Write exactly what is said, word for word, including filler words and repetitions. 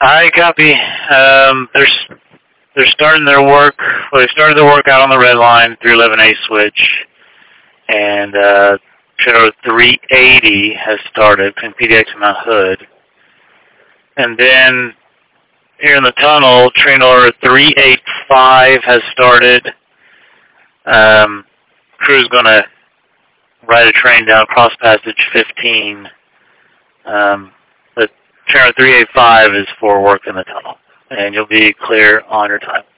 I copy. Um, they're they're starting their work. Well, they started their work out on the red line, three eleven A switch, and uh, trailer three eighty has started between P D X and Mount Hood. And then here in the tunnel, train order three eighty-five has started. Um, crew's going to ride a train down Cross Passage fifteen. Um, but trainer three eighty-five is for work in the tunnel, and you'll be clear on your time.